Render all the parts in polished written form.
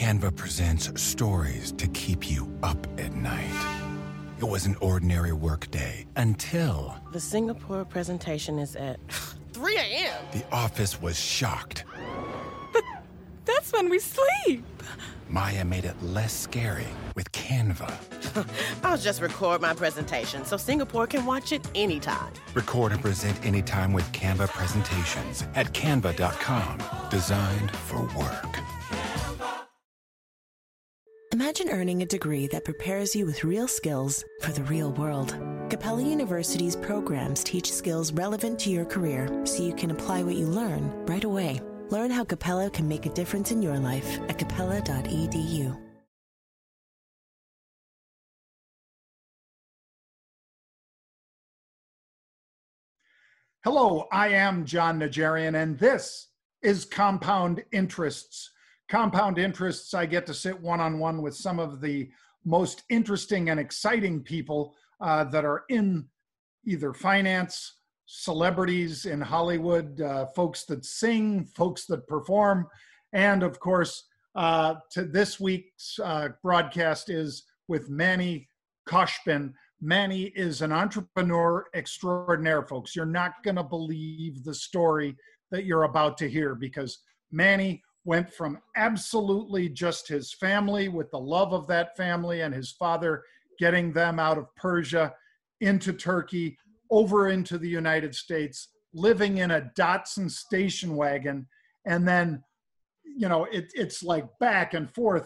Canva presents stories to keep you up at night. It was an ordinary workday until... The Singapore presentation is at 3 a.m. The office was shocked. But that's when we sleep. Maya made it less scary with Canva. I'll just record my presentation so Singapore can watch it anytime. Record and present anytime with Canva presentations at canva.com. Designed for work. Imagine earning a degree that prepares you with real skills for the real world. Capella University's programs teach skills relevant to your career so you can apply what you learn right away. Learn how Capella can make a difference in your life at capella.edu. Hello, I am John Najarian, and this is Compound Interests. Compound Interests, I get to sit one-on-one with some of the most interesting and exciting people that are in either finance, celebrities in Hollywood, folks that sing, folks that perform, and of course, to this week's broadcast is with Manny Khoshbin. Manny is an entrepreneur extraordinaire, folks. You're not going to believe the story that you're about to hear, because Manny went from absolutely just his family, with the love of that family and his father getting them out of Persia into Turkey, over into the United States, living in a Datsun station wagon. And then, you know, it's like back and forth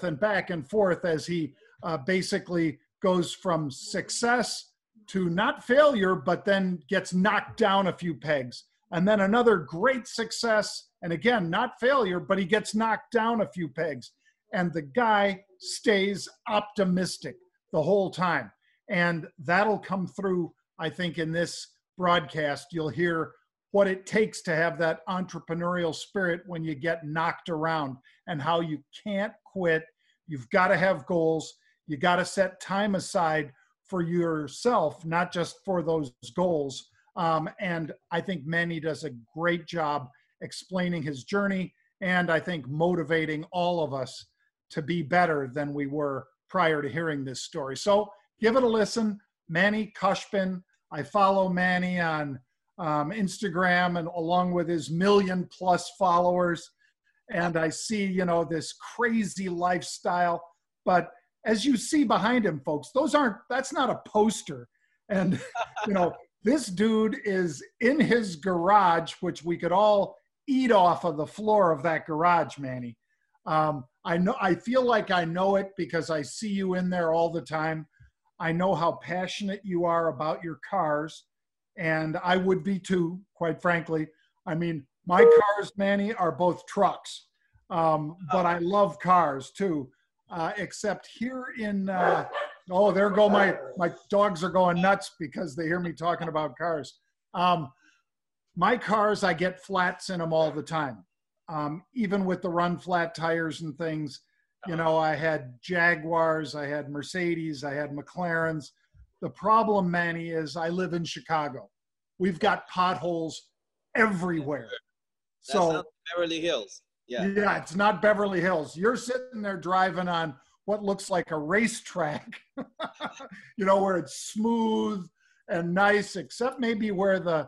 as he basically goes from success to not failure, but then gets knocked down a few pegs. And then another great success, and again, not failure, but he gets knocked down a few pegs. And the guy stays optimistic the whole time. And that'll come through, I think, in this broadcast. You'll hear what it takes to have that entrepreneurial spirit when you get knocked around, and how you can't quit. You've got to have goals. You got to set time aside for yourself, not just for those goals. And I think Manny does a great job explaining his journey, and I think motivating all of us to be better than we were prior to hearing this story. So give it a listen. Manny Khoshbin. I follow Manny on Instagram, and along with his 1 million+ followers. And I see, you know, this crazy lifestyle. But as you see behind him, folks, that's not a poster. And, you know, this dude is in his garage, which we could all eat off of the floor of that garage, Manny. I feel like I know it because I see you in there all the time. I know how passionate you are about your cars, and I would be too, quite frankly. I mean, my cars, Manny, are both trucks, but I love cars too, except here in, oh, there go my dogs are going nuts because they hear me talking about cars. My cars, I get flats in them all the time. Even with the run flat tires and things, you know, I had Jaguars, I had Mercedes, I had McLarens. The problem, Manny, is I live in Chicago. We've got potholes everywhere. That's not Beverly Hills. Yeah, it's not Beverly Hills. You're sitting there driving on what looks like a racetrack, you know, where it's smooth and nice, except maybe where the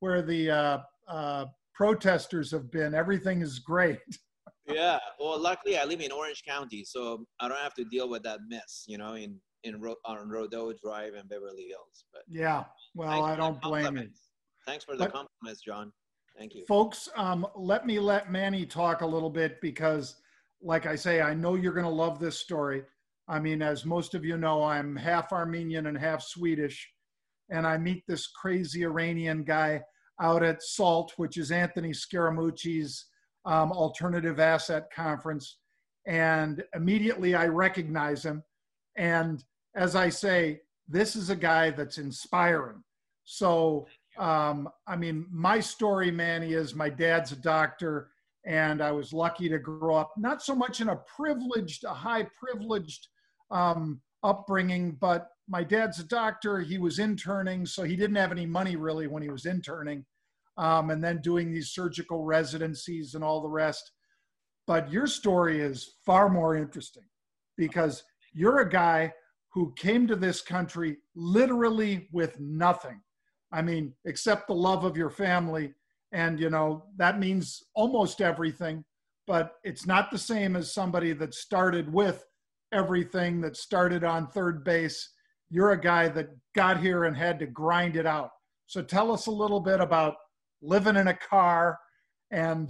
protesters have been. Everything is great. Yeah, well, luckily I live in Orange County, so I don't have to deal with that mess, you know, on Rodeo Drive and Beverly Hills. But yeah, well, I don't blame you. Thanks for the compliments, John. Thank you. Folks, let Manny talk a little bit, because, like I say, I know you're going to love this story. I mean, as most of you know, I'm half Armenian and half Swedish, and I meet this crazy Iranian guy out at SALT, which is Anthony Scaramucci's alternative asset conference. And immediately I recognize him. And as I say, this is a guy that's inspiring. So, I mean, my story, Manny, is my dad's a doctor, and I was lucky to grow up, not so much in a high privileged upbringing, but my dad's a doctor. He was interning, so he didn't have any money really when he was interning. And then doing these surgical residencies and all the rest. But your story is far more interesting because you're a guy who came to this country literally with nothing. I mean, except the love of your family. And, you know, that means almost everything, but it's not the same as somebody that started with everything, that started on third base. You're a guy that got here and had to grind it out. So tell us a little bit about living in a car and,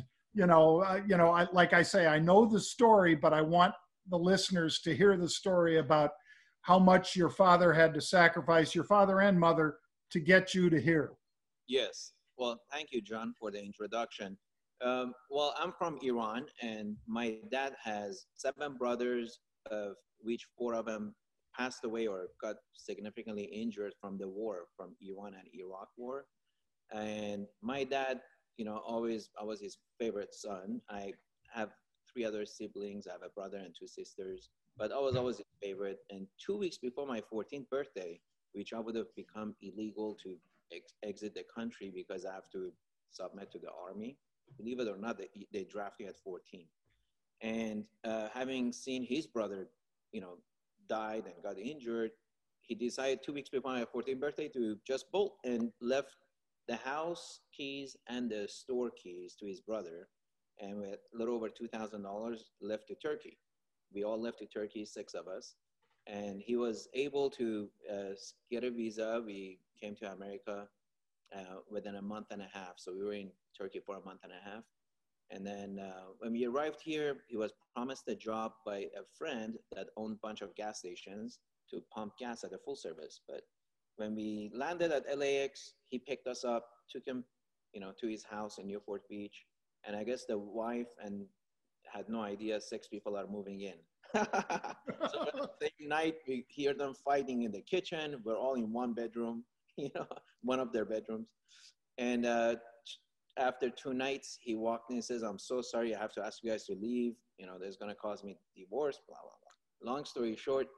like I say, I know the story, but I want the listeners to hear the story about how much your father had to sacrifice, your father and mother, to get you to here. Yes. Well, thank you, John, for the introduction. Well, I'm from Iran, and my dad has 7 brothers, of which 4 of them passed away or got significantly injured from the war, from Iran and Iraq war. And my dad, I was his favorite son. I have 3 other siblings. I have a brother and 2 sisters, but I was always his favorite. And 2 weeks before my 14th birthday, which I would have become illegal to exit the country because I have to submit to the army. Believe it or not, they draft you at 14. And having seen his brother, died and got injured, he decided 2 weeks before my 14th birthday to just bolt and left the house keys and the store keys to his brother. And with a little over $2,000 left to Turkey. We all left to Turkey, 6 of us. And he was able to get a visa. We came to America within a month and a half. So we were in Turkey for a month and a half. And then when we arrived here, he was promised a job by a friend that owned a bunch of gas stations to pump gas at a full service. But when we landed at LAX, he picked us up, took him, to his house in Newport Beach. And I guess the wife had no idea 6 people are moving in. So the same night, we hear them fighting in the kitchen. We're all in one bedroom, one of their bedrooms. And after 2 nights, he walked in and says, "I'm so sorry, I have to ask you guys to leave. There's going to cause me divorce, blah, blah, blah." Long story short,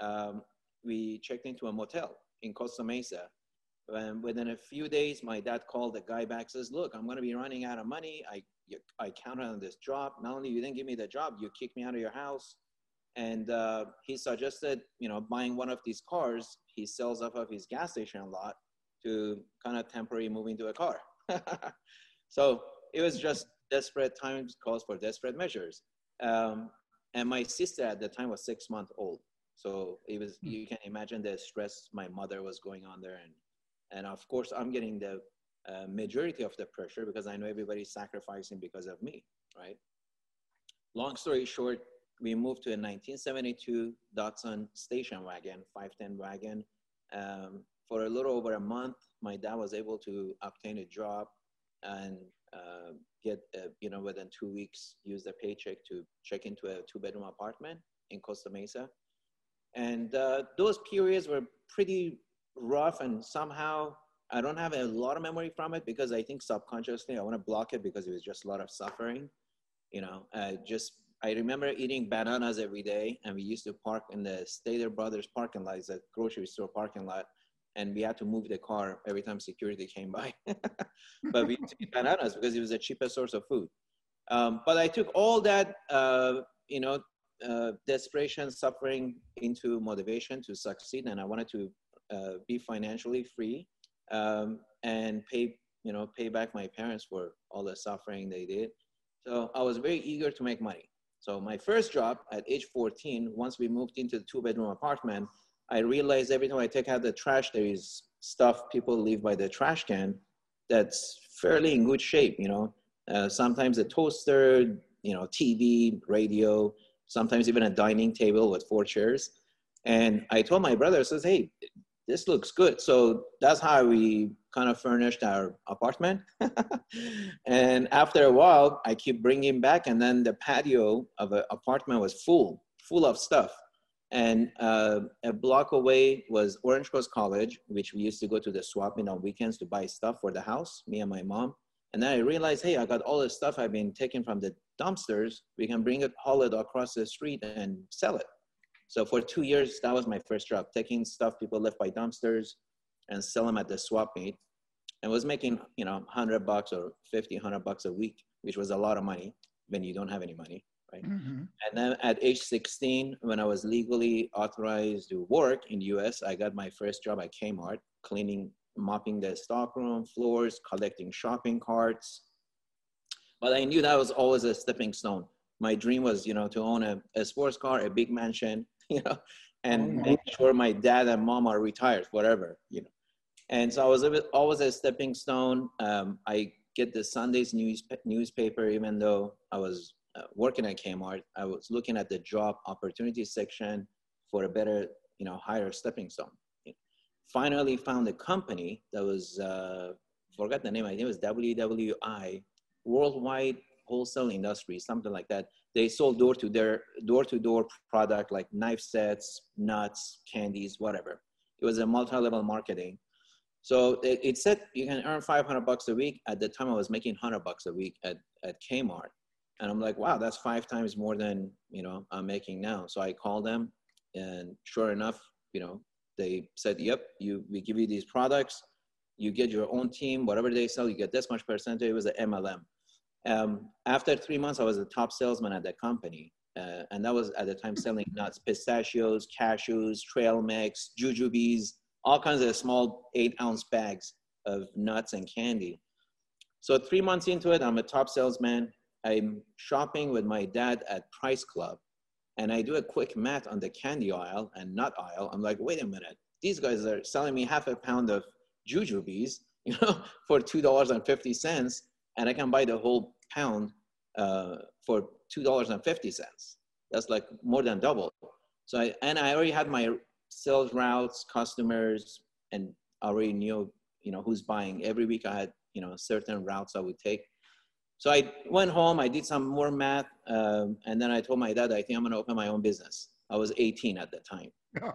we checked into a motel in Costa Mesa. And within a few days, my dad called the guy back, says, "Look, I'm going to be running out of money. I counted on this job. Not only you didn't give me the job, you kicked me out of your house." And he suggested, buying one of these cars he sells off of his gas station lot to kind of temporarily move into a car. So it was just desperate times calls for desperate measures. And my sister at the time was 6 months old. So it was, you can imagine the stress my mother was going on there. And of course, I'm getting the majority of the pressure because I know everybody's sacrificing because of me, right? Long story short, we moved to a 1972 Datsun station wagon, 510 wagon. For a little over a month, my dad was able to obtain a job and get, within 2 weeks, use the paycheck to check into a 2-bedroom apartment in Costa Mesa. And those periods were pretty rough, and somehow I don't have a lot of memory from it because I think subconsciously I want to block it because it was just a lot of suffering. I remember eating bananas every day, and we used to park in the Stater Brothers parking lot, the grocery store parking lot, and we had to move the car every time security came by. But we used to eat bananas because it was the cheapest source of food. But I took all that, desperation, suffering into motivation to succeed, and I wanted to be financially free and pay back my parents for all the suffering they did. So I was very eager to make money. So my first job at age 14, once we moved into the 2-bedroom apartment, I realized every time I take out the trash, there is stuff people leave by the trash can that's fairly in good shape, sometimes a toaster, TV, radio, sometimes even a dining table with 4 chairs. And I told my brother, says, "Hey, this looks good." So that's how we kind of furnished our apartment. And after a while, I keep bringing back, and then the patio of an apartment was full of stuff. And a block away was Orange Coast College, which we used to go to the swap meet on weekends to buy stuff for the house, me and my mom. And then I realized, hey, I got all this stuff I've been taking from the dumpsters. We can bring it, haul it across the street and sell it. So for 2 years, that was my first job, taking stuff people left by dumpsters and sell them at the swap meet. And was making, $100 or $50, $100 a week, which was a lot of money when you don't have any money. right? Mhm. And then at age 16, when I was legally authorized to work in the US, I got my first job at Kmart, mopping the stockroom floors, collecting shopping carts. But I knew that was always a stepping stone. My dream was, to own a sports car, a big mansion, and make sure my dad and mom are retired, whatever. And so I was always a stepping stone. I get the Sunday's newspaper, even though I was working at Kmart. I was looking at the job opportunity section for a better, higher stepping stone. Finally found a company that was, forgot the name, I think it was WWI, Worldwide Wholesale Industry, something like that. They sold door-to-door product like knife sets, nuts, candies, whatever. It was a multi-level marketing. So it said you can earn $500 a week. At the time I was making $100 a week at Kmart. And I'm like, wow, that's 5 times more than, I'm making now. So I called them, and sure enough, they said, yep, we give you these products. You get your own team, whatever they sell, you get this much percentage. It was an MLM. After 3 months, I was the top salesman at the company. And that was at the time selling nuts, pistachios, cashews, trail mix, jujubes, all kinds of small 8-ounce bags of nuts and candy. So 3 months into it, I'm a top salesman. I'm shopping with my dad at Price Club. And I do a quick math on the candy aisle and nut aisle. I'm like, wait a minute. These guys are selling me half a pound of jujubes, for $2.50. And I can buy the whole pound for $2.50. That's like more than double. So I already had my sales routes, customers, and I already knew, who's buying. Every week I had, certain routes I would take. So I went home, I did some more math, and then I told my dad, I think I'm gonna open my own business. I was 18 at the time.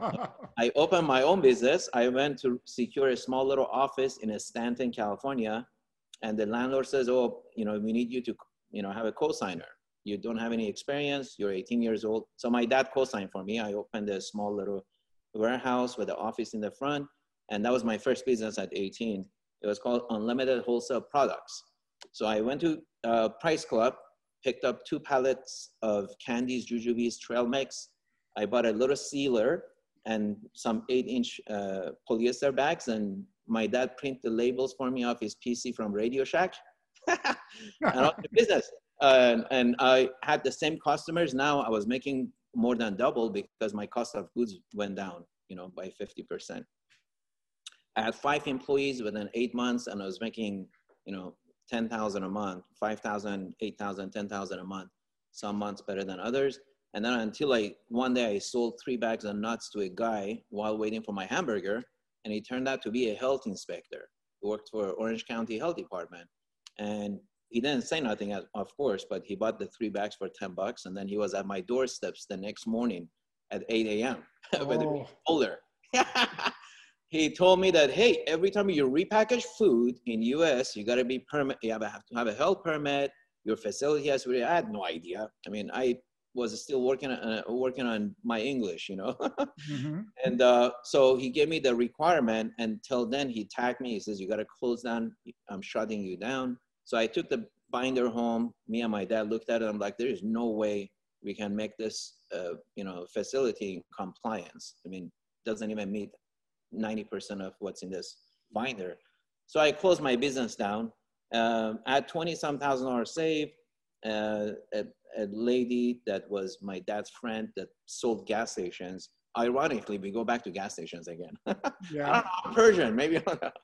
I opened my own business. I went to secure a small little office in Stanton, California. And the landlord says, oh, we need you to, have a co-signer. You don't have any experience. You're 18 years old. So my dad co-signed for me. I opened a small little warehouse with an office in the front. And that was my first business at 18. It was called Unlimited Wholesale Products. So I went to Price Club, picked up 2 pallets of candies, jujubes, trail mix. I bought a little sealer and some 8-inch polyester bags, and my dad printed the labels for me off his PC from Radio Shack. And I was in business. And I had the same customers. Now I was making more than double because my cost of goods went down, by 50%. I had 5 employees within 8 months, and I was making, $10,000 a month, $5,000, $8,000, $10,000 a month. Some months better than others. And then until one day I sold 3 bags of nuts to a guy while waiting for my hamburger. And he turned out to be a health inspector who worked for Orange County Health Department. And he didn't say nothing, of course, but he bought the 3 bags for $10. And then he was at my doorsteps the next morning at 8 a.m. with a folder. He told me that, hey, every time you repackage food in US, you got to be permit. You have to have a health permit. Your facility has to be. I had no idea. I mean, I was still working on my English, Mm-hmm. And so he gave me the requirement. Until then, he tagged me. He says, you got to close down. I'm shutting you down. So I took the binder home. Me and my dad looked at it. I'm like, there is no way we can make this, facility in compliance. I mean, it doesn't even meet 90% of what's in this binder. So I closed my business down. I had $20,000 saved. A lady that was my dad's friend that sold gas stations. Ironically, we go back to gas stations again. Yeah. I don't know, I'm Persian, maybe.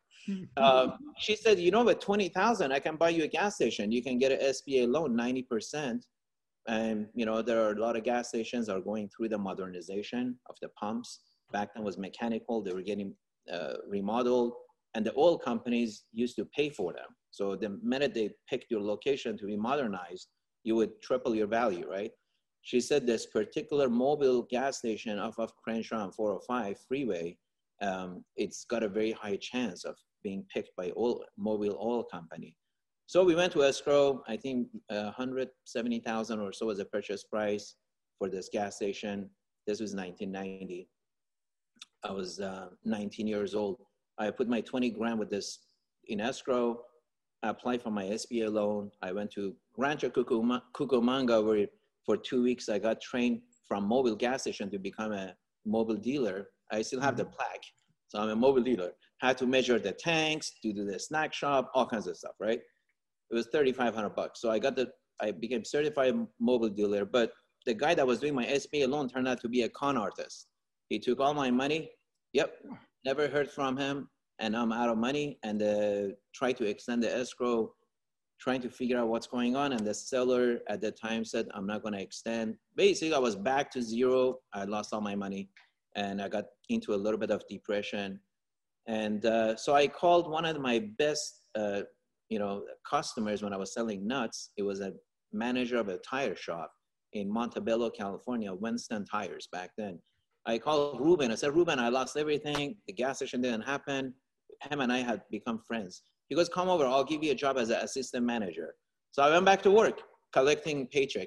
She said, with 20,000, I can buy you a gas station. You can get an SBA loan, 90%. And, there are a lot of gas stations that are going through the modernization of the pumps. Back then was mechanical. They were getting remodeled. And the oil companies used to pay for them. So the minute they picked your location to be modernized, you would triple your value, right? She said this particular mobile gas station off of Crenshaw and 405 freeway, it's got a very high chance of being picked by mobile oil company. So we went to escrow. I think $170,000 or so was the purchase price for this gas station. This was 1990. I was 19 years old. I put my 20 grand with this in escrow. I applied for my SBA loan. I went to Rancho Cucamonga For 2 weeks, I got trained from mobile gas station to become a mobile dealer. I still have the plaque. So I'm a mobile dealer. Had to measure the tanks, to do the snack shop, all kinds of stuff, right? It was $3,500. So I became certified mobile dealer, but the guy that was doing my SBA loan turned out to be a con artist. He took all my money. Yep, never heard from him, and I'm out of money, and tried to extend the escrow, trying to figure out what's going on, and the seller at the time said, I'm not gonna extend. Basically, I was back to zero. I lost all my money, and I got into a little bit of depression. And so I called one of my best customers when I was selling nuts. It was a manager of a tire shop in Montebello, California, Winston Tires back then. I called Ruben. I said, Ruben, I lost everything. The gas station didn't happen. Him and I had become friends. He goes, come over, I'll give you a job as an assistant manager. So I went back to work, collecting paycheck,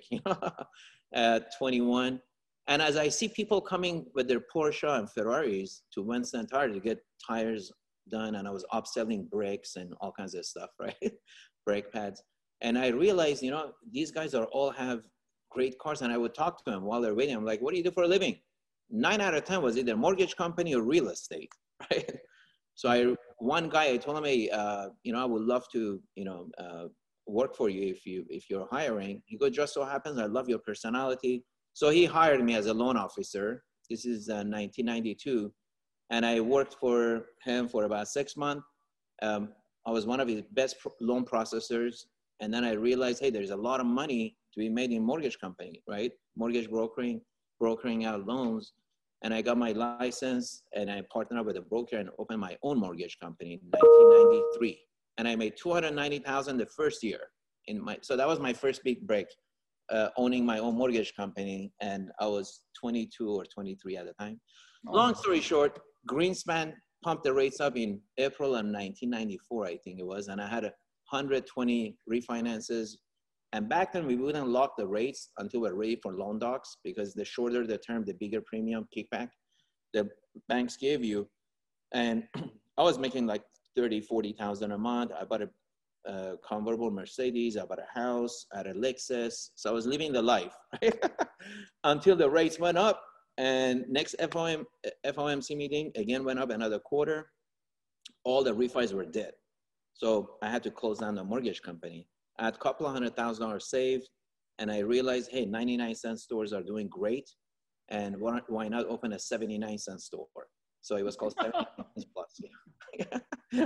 at 21. And as I see people coming with their Porsche and Ferraris to Winston Tire to get tires done, and I was upselling brakes and all kinds of stuff, right? Brake pads. And I realized, these guys all have great cars, and I would talk to them while they're waiting. I'm like, what do you do for a living? 9 out of 10 was either mortgage company or real estate, right? So one guy, I told him, hey, I would love to, work for you if you're hiring. He goes, just so happens I love your personality. So he hired me as a loan officer. This is 1992. And I worked for him for about 6 months. I was one of his best loan processors. And then I realized, hey, there's a lot of money to be made in mortgage company, right? Mortgage brokering out loans. And I got my license, and I partnered up with a broker and opened my own mortgage company in 1993. And I made $290,000 the first year. So that was my first big break, owning my own mortgage company. And I was 22 or 23 at the time. Long story short, Greenspan pumped the rates up in April of 1994, I think it was. And I had 120 refinances. And back then, we wouldn't lock the rates until we're ready for loan docs, because the shorter the term, the bigger premium kickback the banks gave you. And I was making like $30,000-$40,000 a month. I bought a convertible Mercedes. I bought a house. I had a Lexus. So I was living the life, right? Until the rates went up. And next FOMC meeting, again, went up another quarter. All the refis were dead. So I had to close down the mortgage company. I had a couple of $100,000 saved, and I realized, hey, 99-cent stores are doing great, and why not open a 79-cent store? So it was called 79 cents plus.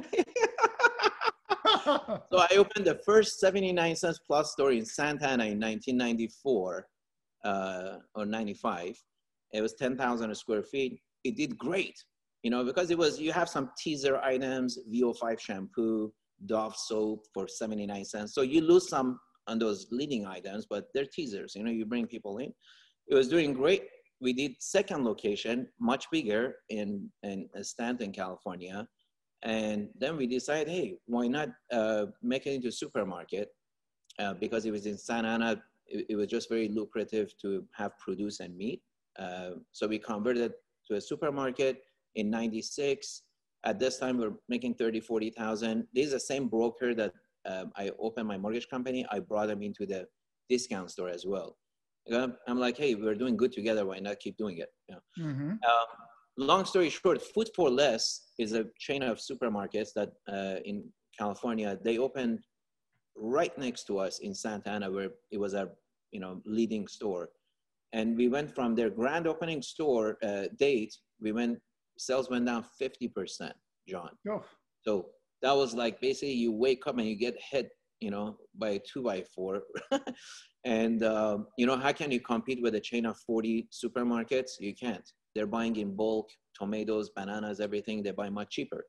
So I opened the first 79 cents plus store in Santa Ana in 1994 or 95. It was 10,000 square feet. It did great, because you have some teaser items, VO5 shampoo, Dove soap for 79 cents. So you lose some on those leading items, but they're teasers. You bring people in. It was doing great. We did second location, much bigger in Stanton, California. And then we decided, hey, why not make it into a supermarket? Because it was in Santa Ana, it was just very lucrative to have produce and meat. So we converted to a supermarket in 96. At this time, we're making 30, 40,000. This is the same broker that I opened my mortgage company. I brought them into the discount store as well. I'm like, hey, we're doing good together. Why not keep doing it? Long story short, Food for Less is a chain of supermarkets that in California, they opened right next to us in Santa Ana, where it was a leading store. And we went from their grand opening store date, sales went down 50%, John. Oh. So that was like, basically you wake up and you get hit, by a 2x4. And, how can you compete with a chain of 40 supermarkets? You can't. They're buying in bulk, tomatoes, bananas, everything. They buy much cheaper.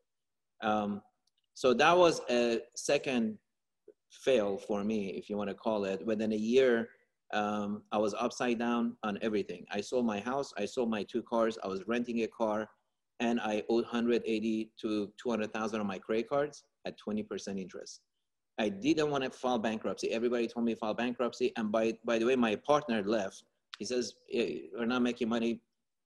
So that was a second fail for me, if you want to call it. Within a year, I was upside down on everything. I sold my house. I sold my 2 cars. I was renting a car. And I owed $180,000 to $200,000 on my credit cards at 20% interest. I didn't want to file bankruptcy. Everybody told me to file bankruptcy. And by the way, my partner left. He says, hey, we're not making money.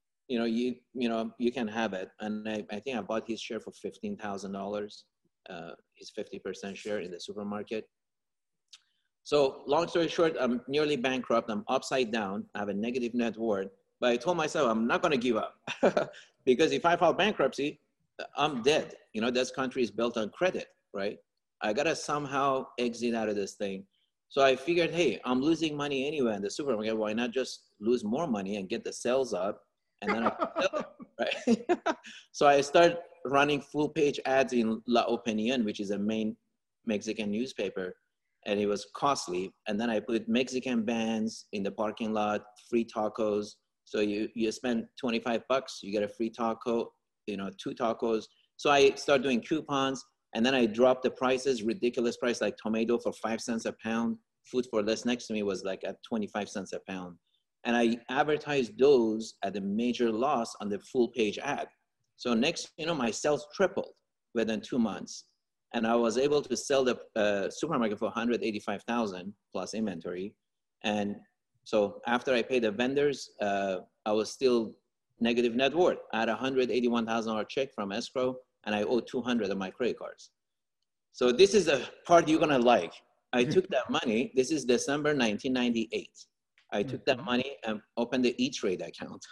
You can have it. And I think I bought his share for $15,000, his 50% share in the supermarket. So long story short, I'm nearly bankrupt. I'm upside down. I have a negative net worth. But I told myself I'm not going to give up because if I file bankruptcy, I'm dead. You know, this country is built on credit, right? I got to somehow exit out of this thing. So I figured, hey, I'm losing money anyway in the supermarket. Why not just lose more money and get the sales up? And then I can sell it, right? So I started running full page ads in La Opinion, which is a main Mexican newspaper. And it was costly. And then I put Mexican bands in the parking lot, free tacos. So you spend 25 bucks, you get a free taco, you know, 2 tacos. So I started doing coupons, and then I dropped the prices, ridiculous price, like tomato for 5 cents a pound. Food for Less next to me was like at 25 cents a pound. And I advertised those at a major loss on the full page ad. So next, you know, my sales tripled within 2 months. And I was able to sell the supermarket for $185,000 plus inventory. And so after I paid the vendors, I was still negative net worth. I had a $181,000 check from escrow, and I owed 200 of my credit cards. So this is the part you're gonna like. I took that money, this is December 1998. I took that money and opened the E-Trade account.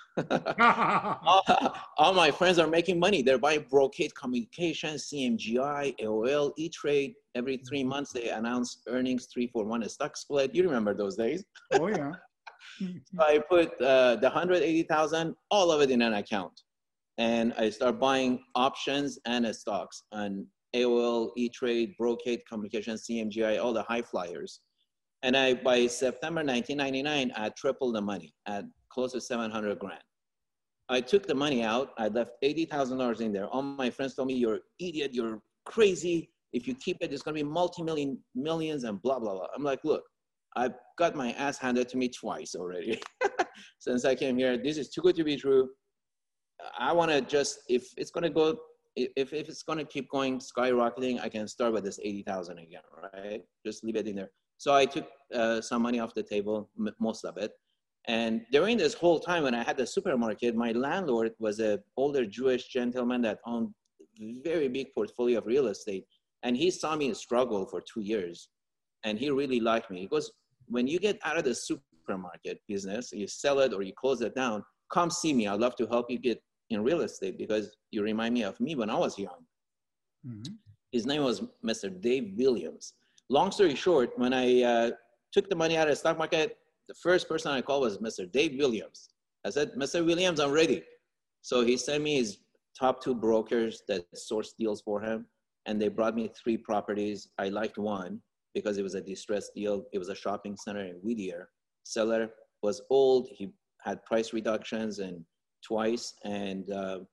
all my friends are making money. They're buying Brocade Communications, CMGI, AOL, E-Trade. Every 3 months they announce earnings, 3-for-1 a stock split. You remember those days? Oh yeah. So I put the 180,000, all of it in an account. And I start buying options and stocks on AOL, E-Trade, Brocade Communications, CMGI, all the high flyers. And by September 1999, I tripled the money at close to 700 grand. I took the money out. I left $80,000 in there. All my friends told me, you're an idiot, you're crazy. If you keep it, it's gonna be millions and blah, blah, blah. I'm like, look, I've got my ass handed to me twice already. Since I came here, this is too good to be true. I wanna just, if it's gonna go, if it's gonna keep going skyrocketing, I can start with this 80,000 again, right? Just leave it in there. So I took some money off the table, most of it. And during this whole time when I had the supermarket, my landlord was an older Jewish gentleman that owned a very big portfolio of real estate. And he saw me struggle for 2 years. And he really liked me. He goes, when you get out of the supermarket business, you sell it or you close it down, come see me. I'd love to help you get in real estate because you remind me of me when I was young. Mm-hmm. His name was Mr. Dave Williams. Long story short, when I took the money out of the stock market, the first person I called was Mr. Dave Williams. I said, Mr. Williams, I'm ready. So he sent me his top 2 brokers that sourced deals for him. And they brought me 3 properties. I liked one because it was a distressed deal. It was a shopping center in Whittier. Seller was old. He had price reductions and twice. And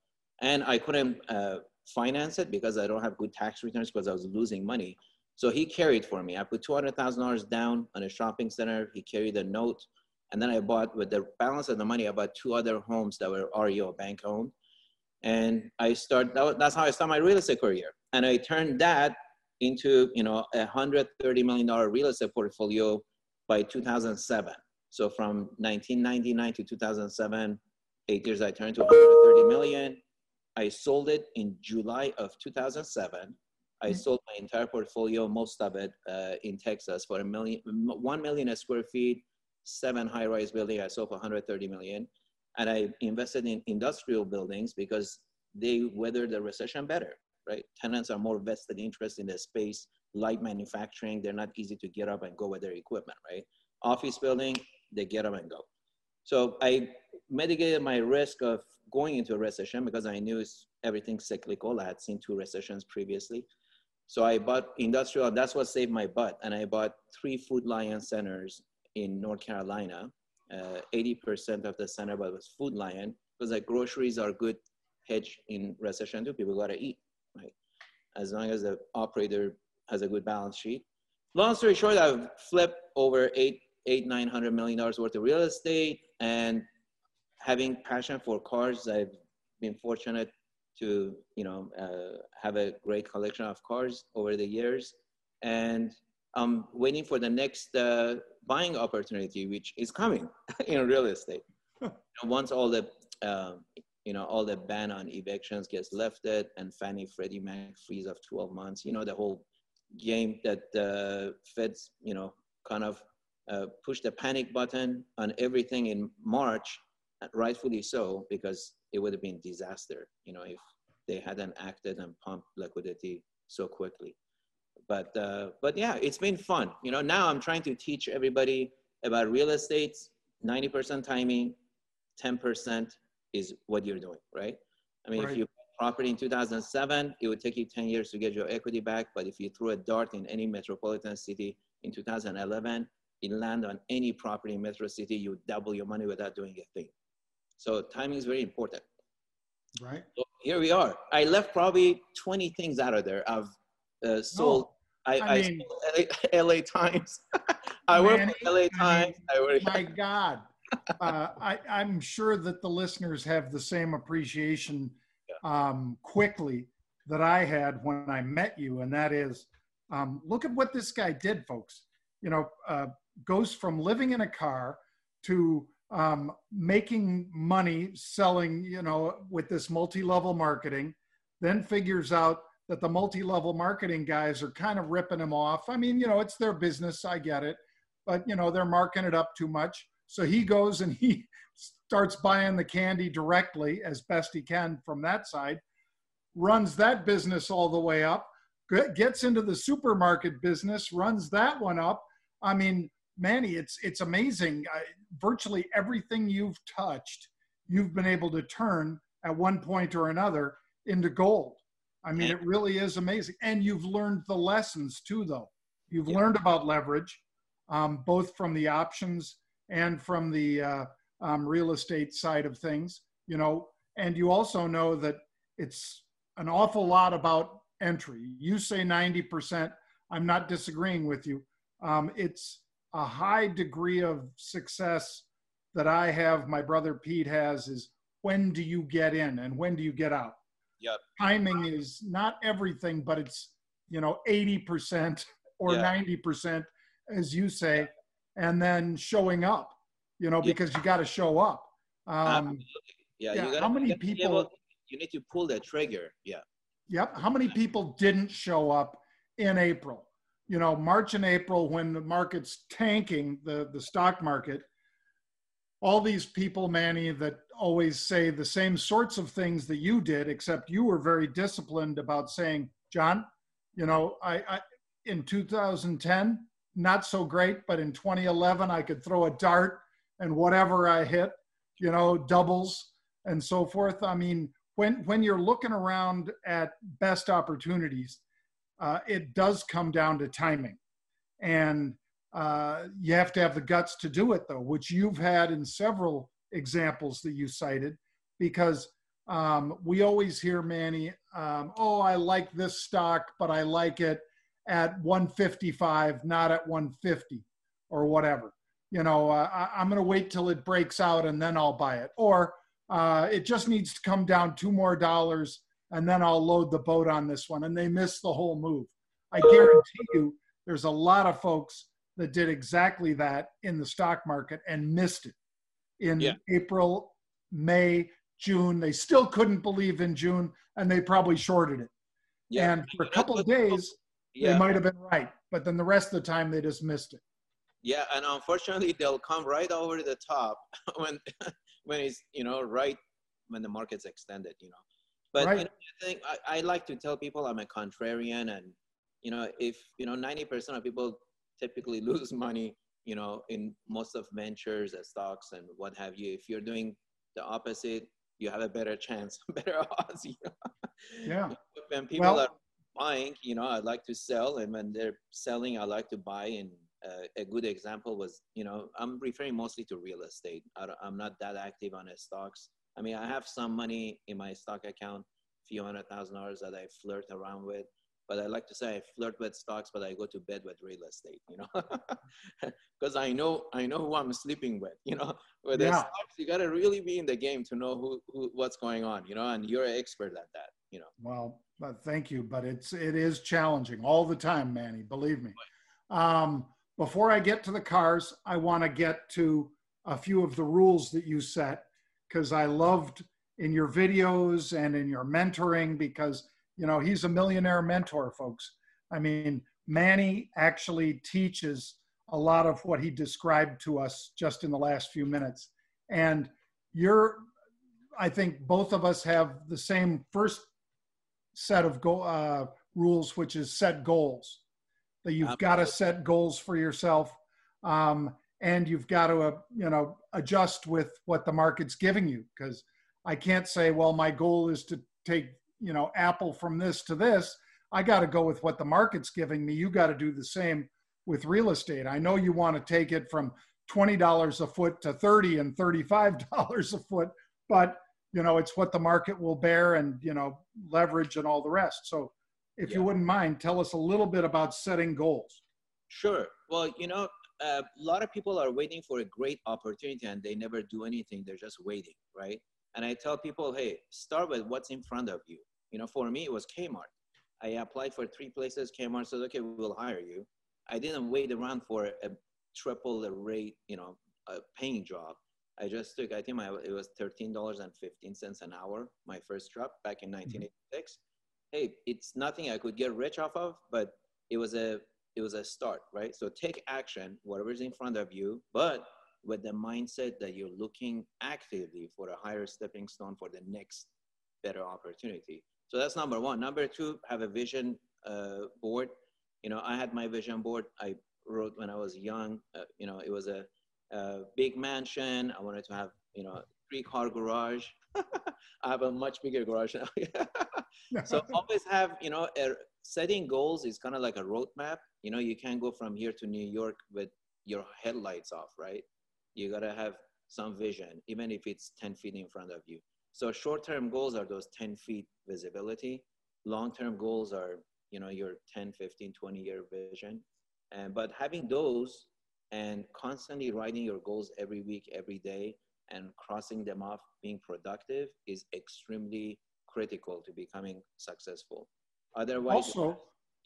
I couldn't finance it because I don't have good tax returns because I was losing money. So he carried for me. I put $200,000 down on a shopping center. He carried a note. And then I bought, with the balance of the money, I bought 2 other homes that were REO, bank owned. And that's how I started my real estate career. And I turned that into, you know, a $130 million real estate portfolio by 2007. So from 1999 to 2007, 8 years, I turned to 130 million. I sold it in July of 2007. I sold my entire portfolio, most of it in Texas for 1 million square feet, 7 high-rise buildings. I sold for 130 million. And I invested in industrial buildings because they weather the recession better, right? Tenants are more vested interest in the space, light manufacturing. They're not easy to get up and go with their equipment, right? Office building, they get up and go. So I mitigated my risk of going into a recession because I knew everything's cyclical. I had seen 2 recessions previously. So I bought industrial, that's what saved my butt. And I bought 3 Food Lion centers in North Carolina. 80% of the center was Food Lion because like groceries are good hedge in recession too. People gotta eat, right? As long as the operator has a good balance sheet. Long story short, I've flipped over $900 million worth of real estate, and having passion for cars, I've been fortunate to, you know, have a great collection of cars over the years. And I'm waiting for the next buying opportunity, which is coming in real estate. Once all the, all the ban on evictions gets lifted and Fannie Freddie Mac freeze of 12 months, you know, the whole game that the Fed's, kind of pushed the panic button on everything in March, rightfully so, because it would have been disaster, you know, if they hadn't acted and pumped liquidity so quickly. But yeah, it's been fun. You know, now I'm trying to teach everybody about real estate. 90% timing, 10% is what you're doing, right? I mean, Right. if you bought property in 2007, it would take you 10 years to get your equity back. But if you threw a dart in any metropolitan city in 2011, it land on any property in Metro City, you would double your money without doing a thing. So timing is very important. Right. So here we are. I left probably 20 things out of there. I've sold. No, I mean, sold LA Times. I work Manny, for LA Times. my God. I'm sure that the listeners have the same appreciation quickly that I had when I met you. And that is, look at what this guy did, folks. You know, goes from living in a car to making money selling, you know, with this multi-level marketing, then figures out that the multi-level marketing guys are kind of ripping him off. I mean, you know, it's their business, I get it, but you know, they're marking it up too much. So he goes and he starts buying the candy directly as best he can from that side, runs that business all the way up, gets into the supermarket business, runs that one up. I mean, Manny, it's amazing. Virtually everything you've touched, you've been able to turn at one point or another into gold. I mean, it really is amazing. And you've learned the lessons too, though. You've learned about leverage, both from the options and from the real estate side of things, you know, and you also know that it's an awful lot about entry. You say 90%. I'm not disagreeing with you. It's a high degree of success that I have, my brother Pete has, is when do you get in and when do you get out? Yep. Timing is not everything, but it's, you know, 80% or 90%, as you say, and then showing up, you know, because you got to show up. Yeah. Yeah. You gotta, How many people? You need to pull the trigger. Yeah. Yep. How many people didn't show up in April? You know, March and April, when the market's tanking, the stock market, all these people, Manny, that always say the same sorts of things that you did, except you were very disciplined about saying, John, you know, I in 2010, not so great, but in 2011, I could throw a dart and whatever I hit, you know, doubles and so forth. I mean, when you're looking around at best opportunities, it does come down to timing. And you have to have the guts to do it, though, which you've had in several examples that you cited, because we always hear, Manny, oh, I like this stock, but I like it at 155, not at 150 or whatever. You know, I'm going to wait till it breaks out and then I'll buy it. Or it just needs to come down $2 more and then I'll load the boat on this one. And they miss the whole move. I guarantee you there's a lot of folks that did exactly that in the stock market and missed it in April, May, June. They still couldn't believe in June and they probably shorted it. Yeah. And for a couple of days, they might have been right. But then the rest of the time, they just missed it. Yeah, and unfortunately, they'll come right over the top when it's, you know, right when the market's extended, you know. But you know, I think I like to tell people I'm a contrarian, and you know, if you know 90% of people typically lose money, you know, in most of ventures and stocks and what have you. If you're doing the opposite, you have a better chance, better odds. You know? Yeah. When people are buying, you know, I like to sell, and when they're selling, I like to buy. And a good example was, you know, I'm referring mostly to real estate. I'm not that active on the stocks. I mean, I have some money in my stock account, few $100,000 that I flirt around with. But I like to say I flirt with stocks, but I go to bed with real estate, you know, because I know who I'm sleeping with, you know. With the stocks, you got to really be in the game to know what's going on, you know, and you're an expert at that, you know. Well, thank you, but it is challenging all the time, Manny. Believe me. Before I get to the cars, I want to get to a few of the rules that you set, because I loved in your videos and in your mentoring, because you know, he's a millionaire mentor, folks. I mean, Manny actually teaches a lot of what he described to us just in the last few minutes. And I think both of us have the same first set of rules, which is set goals. That you've got to set goals for yourself, and you've got to adjust with what the market's giving you. Because I can't say, well, my goal is to take Apple from this to this. I got to go with what the market's giving me. You got to do the same with real estate. I know you want to take it from $20 a foot to $30 and $35 a foot, but it's what the market will bear, and leverage and all the rest. So if you wouldn't mind, tell us a little bit about setting goals. Sure. Well, a lot of people are waiting for a great opportunity and they never do anything. They're just waiting, right? And I tell people, hey, start with what's in front of you. For me, it was Kmart. I applied for 3 places. Kmart said, okay, we'll hire you. I didn't wait around for a triple the rate, a paying job. I just took, I think it was $13.15 an hour, my first job back in 1986. Hey, it's nothing I could get rich off of, but it was a start, right? So take action, whatever's in front of you, but with the mindset that you're looking actively for a higher stepping stone for the next better opportunity. So that's number one. Number two, have a vision board. I had my vision board. I wrote when I was young. It was a big mansion. I wanted to have 3-car garage. I have a much bigger garage now. So always have setting goals is kind of like a roadmap. You can't go from here to New York with your headlights off, right? You got to have some vision, even if it's 10 feet in front of you. So short-term goals are those 10 feet visibility. Long-term goals are your 10, 15, 20-year vision. But having those and constantly writing your goals every week, every day, and crossing them off, being productive is extremely critical to becoming successful. Otherwise, also,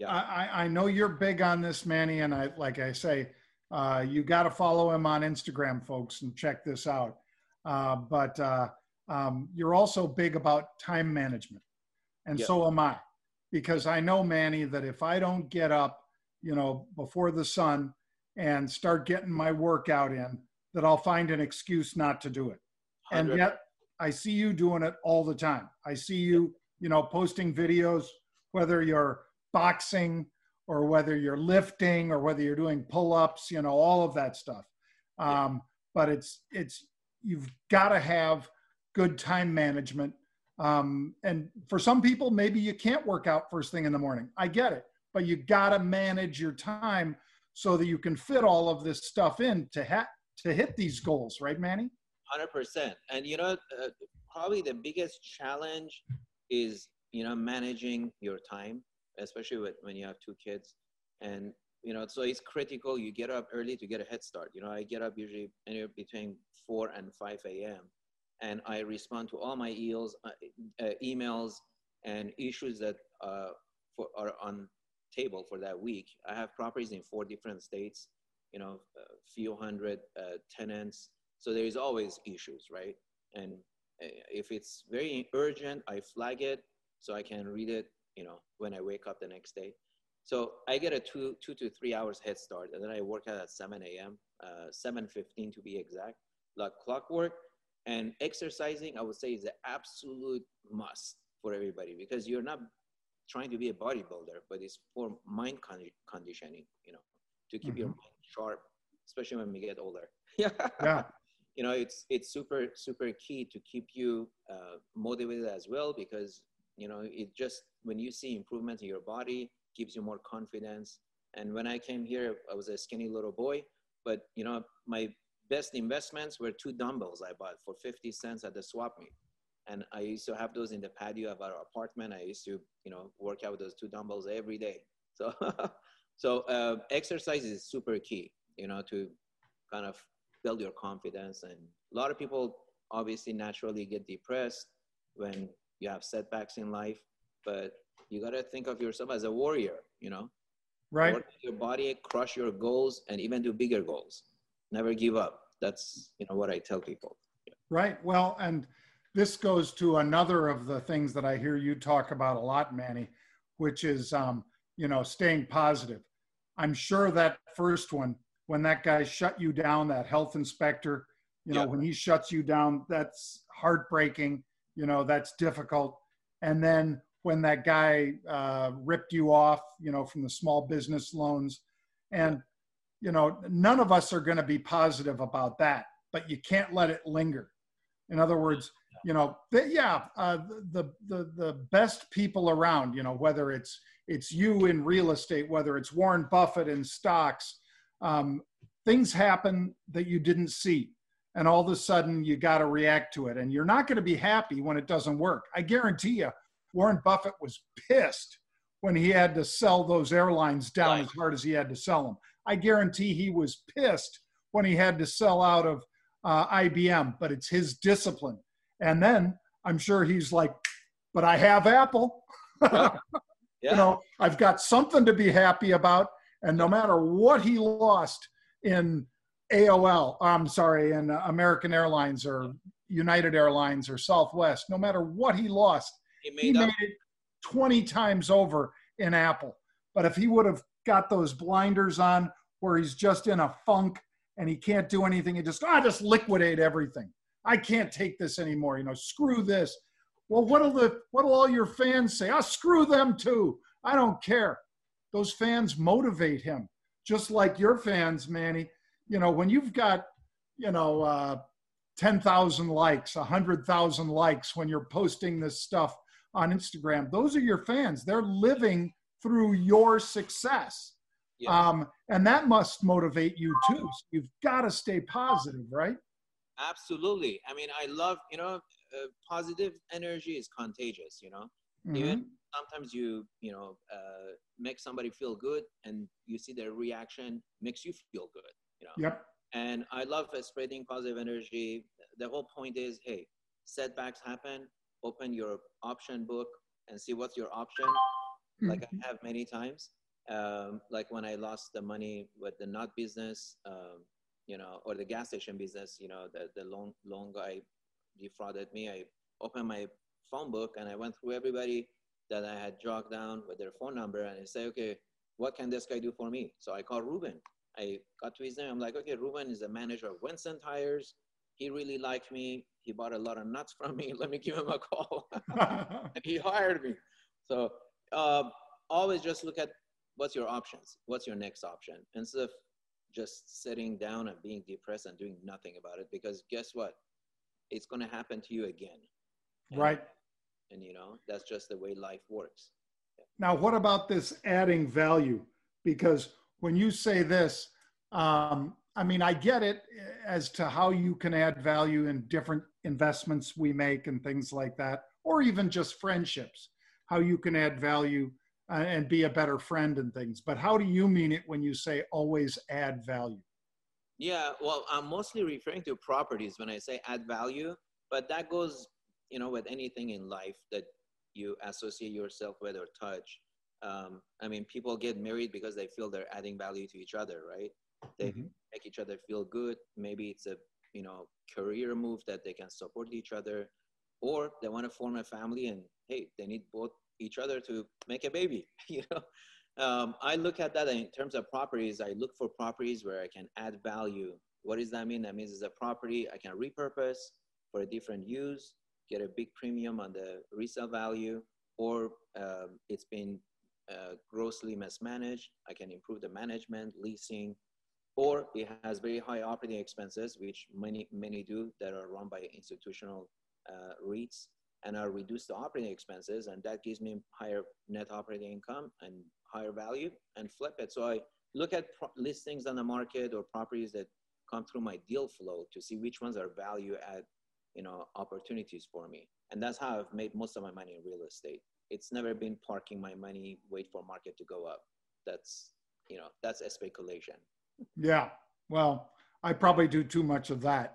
I know you're big on this, Manny, and like I say, you got to follow him on Instagram, folks, and check this out. But you're also big about time management, and so am I, because I know, Manny, that if I don't get up, before the sun and start getting my workout in, that I'll find an excuse not to do it. 100. And yet I see you doing it all the time. I see you, posting videos, whether you're boxing or whether you're lifting or whether you're doing pull-ups, all of that stuff. But you've got to have good time management. And for some people, maybe you can't work out first thing in the morning. I get it, but you got to manage your time so that you can fit all of this stuff in to hit these goals, right, Manny? 100%. And probably the biggest challenge is managing your time, especially when you have 2 kids. And so it's critical you get up early to get a head start. I get up usually anywhere between 4 and 5 a.m. and I respond to all my emails and issues that are on table for that week. I have properties in 4 different states, a few hundred tenants. So there is always issues, right? And if it's very urgent, I flag it so I can read it, when I wake up the next day. So I get a 2 to 3 hours head start, and then I work out at 7 a.m., 7:15 to be exact, like clockwork. And exercising, I would say, is an absolute must for everybody, because you're not trying to be a bodybuilder, but it's for mind conditioning, to keep your mind sharp, especially when we get older. Yeah. It's super, super key to keep you motivated as well, because, it just, when you see improvement in your body, gives you more confidence. And when I came here, I was a skinny little boy, but, my best investments were 2 dumbbells I bought for 50 cents at the swap meet. And I used to have those in the patio of our apartment. I used to, work out with those 2 dumbbells every day. So, exercise is super key, to kind of build your confidence. And a lot of people obviously naturally get depressed when you have setbacks in life, but you got to think of yourself as a warrior, right? Work your body, crush your goals, and even do bigger goals. Never give up. That's, what I tell people. Right. Well, and this goes to another of the things that I hear you talk about a lot, Manny, which is, staying positive. I'm sure that first one when that guy shut you down, that health inspector, you know, when he shuts you down, that's heartbreaking, you know, that's difficult. And then when that guy ripped you off, you know, from the small business loans, and, you know, none of us are going to be positive about that, but you can't let it linger. In other words, you know, the best people around, you know, whether it's you in real estate, whether it's Warren Buffett in stocks, things happen that you didn't see. And all of a sudden you got to react to it. And you're not going to be happy when it doesn't work. I guarantee you, Warren Buffett was pissed when he had to sell those airlines down as hard as he had to sell them. I guarantee he was pissed when he had to sell out of IBM, but it's his discipline. And then I'm sure he's like, but I have Apple. You know, I've got something to be happy about. And no matter what he lost in AOL, I'm sorry, in American Airlines or United Airlines or Southwest, no matter what he lost, he made it 20 times over in Apple. But if he would have got those blinders on where he's just in a funk and he can't do anything, he just liquidate everything. I can't take this anymore. You know, screw this. Well, what'll all your fans say? Screw them too. I don't care. Those fans motivate him, just like your fans, Manny. You know, when you've got, 10,000 likes, 100,000 likes when you're posting this stuff on Instagram, those are your fans. They're living through your success. Yeah. And that must motivate you too. So you've got to stay positive, right? Absolutely. I mean, I love, positive energy is contagious, Mm-hmm. Even sometimes you make somebody feel good and you see their reaction makes you feel good, Yep. And I love spreading positive energy. The whole point is, hey, setbacks happen, open your option book and see what's your option. Mm-hmm. Like I have many times, like when I lost the money with the nut business, or the gas station business, the loan guy defrauded me. I opened my phone book and I went through everybody that I had jogged down with their phone number and I say, okay, what can this guy do for me? So I called Ruben. I got to his name. I'm like, okay, Ruben is the manager of Winston Tires. He really liked me. He bought a lot of nuts from me. Let me give him a call. And he hired me. So always just look at what's your options. What's your next option? Instead of just sitting down and being depressed and doing nothing about it, because guess what? It's going to happen to you again. Right. And that's just the way life works. Now, what about this adding value? Because when you say this, I get it as to how you can add value in different investments we make and things like that, or even just friendships, how you can add value and be a better friend and things. But how do you mean it when you say always add value? Yeah, well, I'm mostly referring to properties when I say add value, but that goes, with anything in life that you associate yourself with or touch. People get married because they feel they're adding value to each other, right? They mm-hmm. make each other feel good. Maybe it's a, career move that they can support each other, or they want to form a family and, hey, they need both each other to make a baby, I look at that in terms of properties. I look for properties where I can add value. What does that mean? That means it's a property I can repurpose for a different use, get a big premium on the resale value, or it's been grossly mismanaged. I can improve the management, leasing, or it has very high operating expenses, which many do that are run by institutional REITs, and I'll reduce the operating expenses, and that gives me higher net operating income and higher value, and flip it. So I look at listings on the market or properties that come through my deal flow to see which ones are value add, opportunities for me. And that's how I've made most of my money in real estate. It's never been parking my money, wait for market to go up. That's a speculation. Yeah. Well, I probably do too much of that.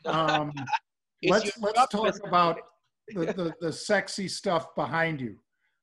Let's talk about the sexy stuff behind you.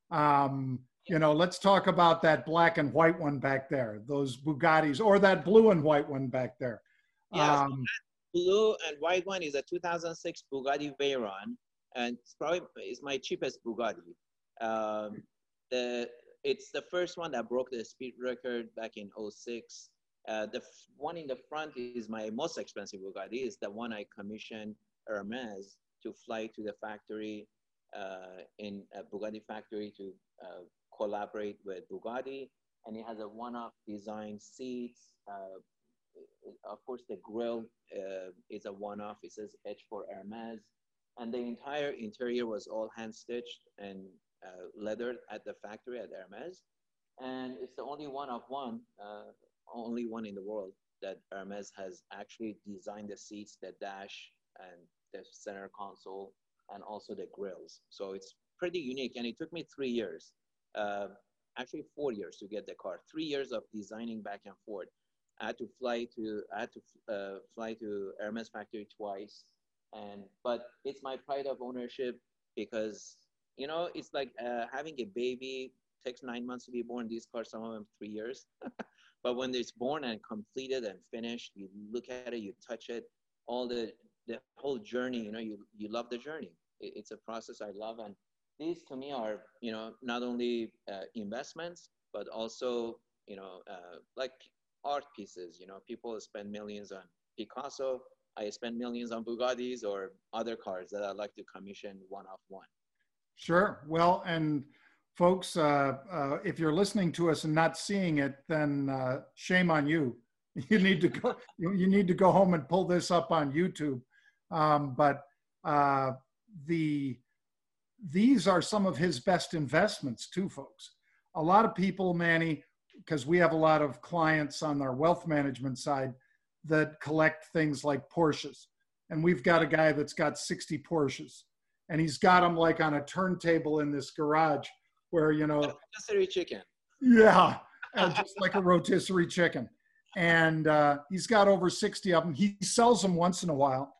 Let's talk about that black and white one back there, those Bugattis, or that blue and white one back there. Yeah, so that blue and white one is a 2006 Bugatti Veyron, and it's my cheapest Bugatti. It's the first one that broke the speed record back in 2006. One in the front is my most expensive Bugatti. Is the one I commissioned Hermes to fly to the factory in a Bugatti factory to collaborate with Bugatti, and it has a one-off design seats. Of course, the grille is a one-off. It says H for Hermes, and the entire interior was all hand-stitched and leathered at the factory at Hermes. And it's the only one of one, only one in the world that Hermes has actually designed the seats, the dash, and the center console, and also the grills. So it's pretty unique, and it took me 3 years, actually 4 years to get the car. 3 years of designing back and forth. I had to fly to Hermes factory twice, but it's my pride of ownership because it's like having a baby. Takes 9 months to be born. These cars, some of them 3 years. But when it's born and completed and finished, you look at it, you touch it, all the whole journey, you love the journey. It's a process I love. And these to me are, not only investments, but also, like art pieces. People spend millions on Picasso. I spend millions on Bugattis or other cars that I like to commission one-off-one. Sure. Well, and folks, if you're listening to us and not seeing it, then shame on you. You need to go. You need to go home and pull this up on YouTube. But these are some of his best investments too, folks. A lot of people, Manny, because we have a lot of clients on our wealth management side that collect things like Porsches, and we've got a guy that's got 60 Porsches, and he's got them like on a turntable in this garage. Where, rotisserie chicken. Yeah, just like a rotisserie chicken. And he's got over 60 of them. He sells them once in a while.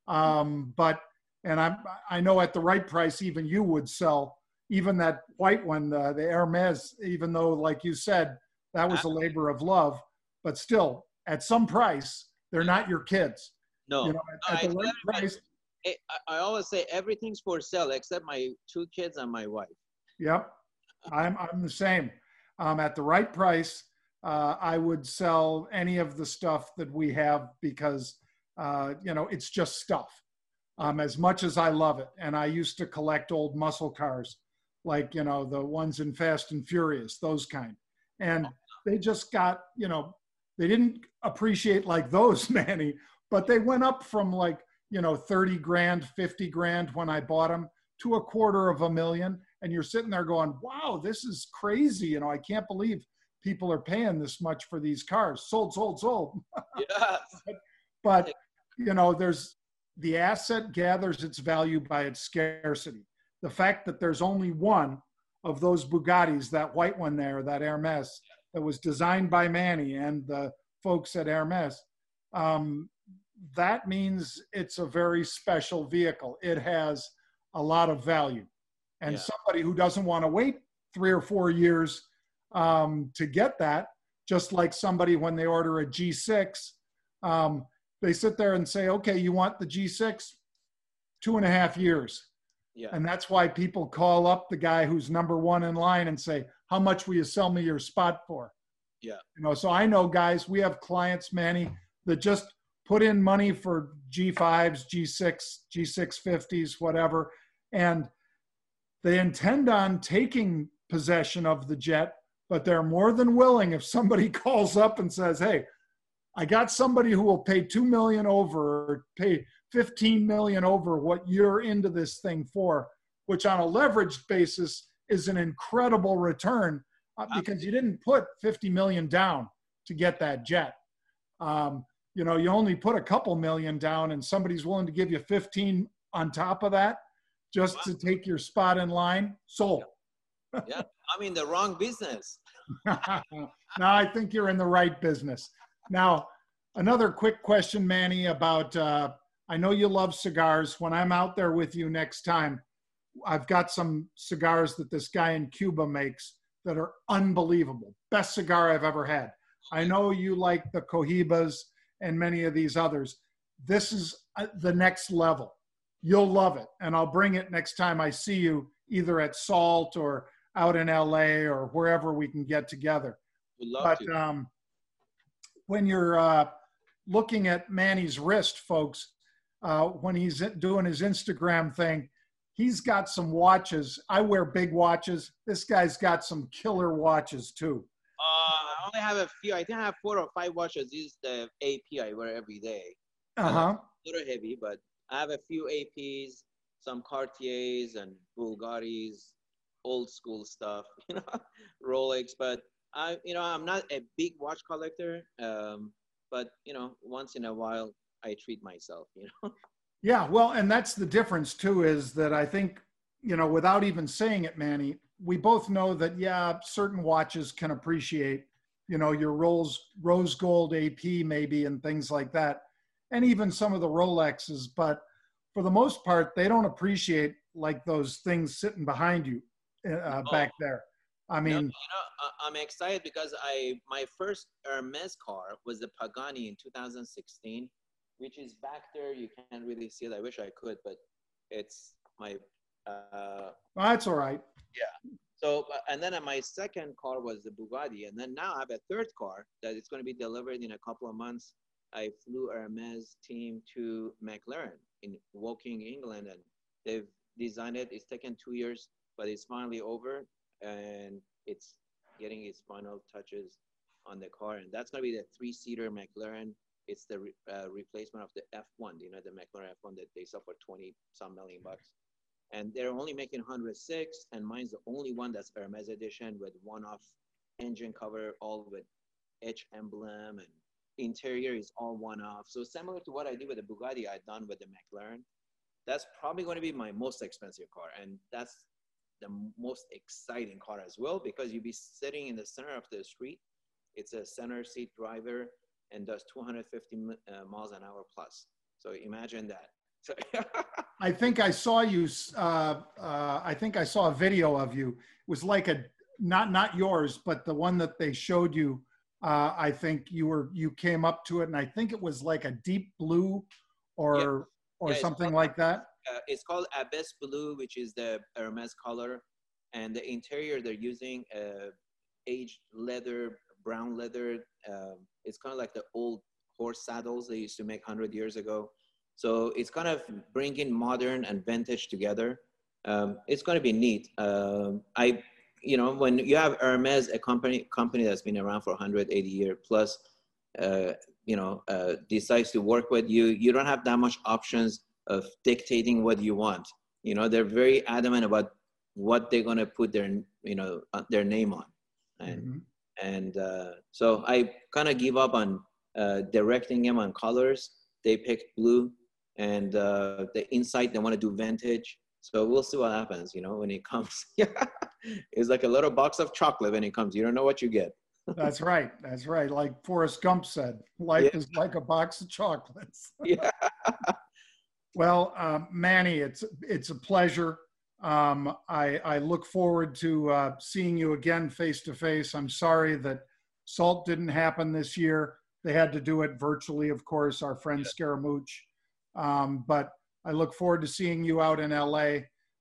I know at the right price, even you would sell, even that white one, the Hermes, even though, like you said, that was a labor of love. But still, at some price, they're not your kids. No. At the right price. I always say everything's for sale except my 2 kids and my wife. Yep. I'm the same. At the right price, I would sell any of the stuff that we have because, it's just stuff. As much as I love it. And I used to collect old muscle cars, like, the ones in Fast and Furious, those kind. And they just got, they didn't appreciate like those, Manny, but they went up from like, 30 grand, 50 grand when I bought them to $250,000. And you're sitting there going, wow, this is crazy. I can't believe people are paying this much for these cars. Sold. Yes. But, there's the asset gathers its value by its scarcity. The fact that there's only one of those Bugattis, that white one there, that Hermes, that was designed by Manny and the folks at Hermes, that means it's a very special vehicle. It has a lot of value. And somebody who doesn't want to wait 3 or 4 years to get that, just like somebody when they order a G6, they sit there and say, okay, you want the G6? 2.5 years. Yeah. And that's why people call up the guy who's number one in line and say, how much will you sell me your spot for? Yeah. So I know guys, we have clients, Manny, that just put in money for G5s, G6, G650s, whatever. And they intend on taking possession of the jet, but they're more than willing if somebody calls up and says, hey, I got somebody who will pay $2 million over or pay $15 million over what you're into this thing for, which on a leveraged basis is an incredible return because you didn't put $50 million down to get that jet. You only put a couple million down and somebody's willing to give you 15 on top of that just to take your spot in line. Sold. Yeah, I'm in the wrong business. No, I think you're in the right business. Now, another quick question, Manny, about, I know you love cigars. When I'm out there with you next time, I've got some cigars that this guy in Cuba makes that are unbelievable. Best cigar I've ever had. I know you like the Cohibas and many of these others. This is the next level. You'll love it. And I'll bring it next time I see you, either at SALT or out in LA or wherever we can get together. We'd love to. when you're looking at Manny's wrist, folks, when he's doing his Instagram thing, he's got some watches. I wear big watches. This guy's got some killer watches too. I only have a few. I think I have 4 or 5 watches. This is the AP I wear every day. Uh-huh. A little heavy, but I have a few APs, some Cartiers and Bulgaris, old school stuff, Rolex. But I'm not a big watch collector. But once in a while, I treat myself. Yeah, well, and that's the difference too, is that I think, without even saying it, Manny, we both know that, yeah, certain watches can appreciate, your rose gold AP maybe and things like that, and even some of the Rolexes, but for the most part, they don't appreciate like those things sitting behind you back there. I mean, I'm excited because my first Hermes car was the Pagani in 2016, which is back there. You can't really see it. I wish I could, but it's my. That's all right. Yeah. So, and then my second car was the Bugatti, and then now I have a third car that is going to be delivered in a couple of months. I flew Hermes team to McLaren in Woking, England, and they've designed it. It's taken 2 years, but it's finally over, and it's getting its final touches on the car. And that's going to be the 3-seater McLaren. It's the replacement of the F1, the McLaren F1 that they sell for 20-some million bucks. And they're only making 106, and mine's the only one that's Hermes edition with one-off engine cover, all with H emblem, and interior is all one-off. So similar to what I did with the Bugatti, I've done with the McLaren. That's probably going to be my most expensive car, and that's the most exciting car as well, because you'll be sitting in the center of the street. It's a center seat driver and does 250 miles an hour plus. So imagine that. So I think I saw you. I think I saw a video of you. It was like not yours, but the one that they showed you. I think you came up to it, and I think it was like a deep blue or something like that. It's called Abyss Blue, which is the Hermes color, and the interior they're using aged leather, brown leather. It's kind of like the old horse saddles they used to make 100 years ago. So it's kind of bringing modern and vintage together. It's going to be neat. When you have Hermes, a company that's been around for 180 years plus, decides to work with you, you don't have that much options of dictating what you want. They're very adamant about what they're going to put their name on. And so I kind of give up on directing them on colors. They picked blue, and the inside, they want to do vintage. So we'll see what happens, when it comes. It's like a little box of chocolate when it comes. You don't know what you get. That's right. That's right. Like Forrest Gump said, life is like a box of chocolates. Yeah. Well, Manny, it's a pleasure. I look forward to seeing you again face to face. I'm sorry that SALT didn't happen this year. They had to do it virtually, of course, our friend Scaramouche. But I look forward to seeing you out in LA.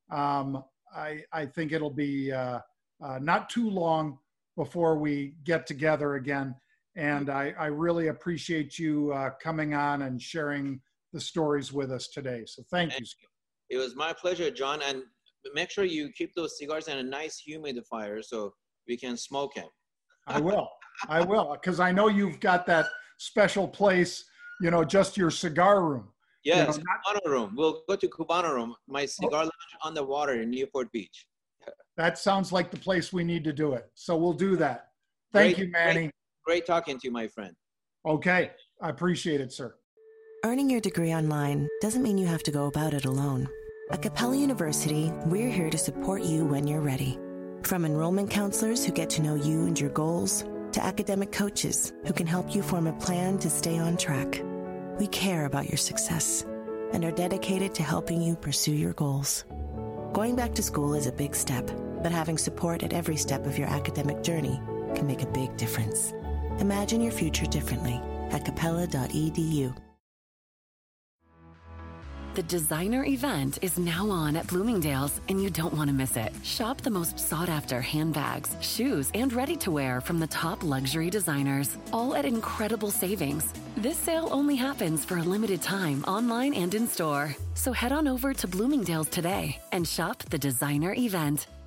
I think it'll be not too long before we get together again. And I really appreciate you coming on and sharing the stories with us today. So thank you. It was my pleasure, John. And make sure you keep those cigars in a nice humidifier so we can smoke them. I will, because I know you've got that special place, just your cigar room. Yes, Cubano room. We'll go to Cubano room, my cigar lounge on the water in Newport Beach. That sounds like the place we need to do it. So we'll do that. Thank you, Manny. Great talking to you, my friend. Okay. I appreciate it, sir. Earning your degree online doesn't mean you have to go about it alone. At Capella University, we're here to support you when you're ready. From enrollment counselors who get to know you and your goals, to academic coaches who can help you form a plan to stay on track. We care about your success and are dedicated to helping you pursue your goals. Going back to school is a big step, but having support at every step of your academic journey can make a big difference. Imagine your future differently at capella.edu. The designer event is now on at Bloomingdale's, and you don't want to miss it. Shop the most sought-after handbags, shoes, and ready-to-wear from the top luxury designers, all at incredible savings. This sale only happens for a limited time online and in store. So head on over to Bloomingdale's today and shop the designer event.